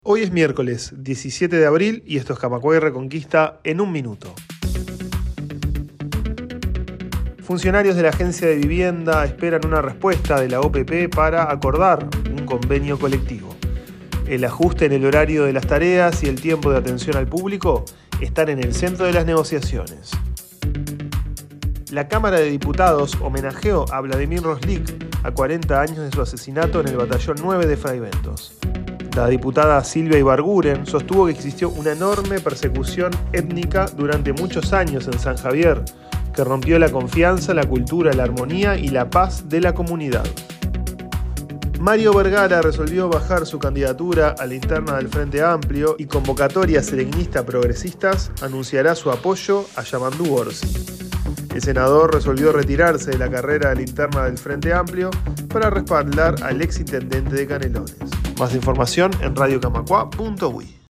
Hoy es miércoles 17 de abril y esto es Camacuay Reconquista en un minuto. Funcionarios de la Agencia de Vivienda esperan una respuesta de la OPP para acordar un convenio colectivo. El ajuste en el horario de las tareas y el tiempo de atención al público están en el centro de las negociaciones. La Cámara de Diputados homenajeó a Vladimir Roslik a 40 años de su asesinato en el Batallón 9 de Fraiventos. La diputada Silvia Ibarguren sostuvo que existió una enorme persecución étnica durante muchos años en San Javier, que rompió la confianza, la cultura, la armonía y la paz de la comunidad. Mario Vergara resolvió bajar su candidatura a la interna del Frente Amplio y Convocatoria Sereñista Progresistas anunciará su apoyo a Yamandú Orsi. El senador resolvió retirarse de la carrera de la interna del Frente Amplio para respaldar al exintendente de Canelones. Más información en radiocamacua.uy.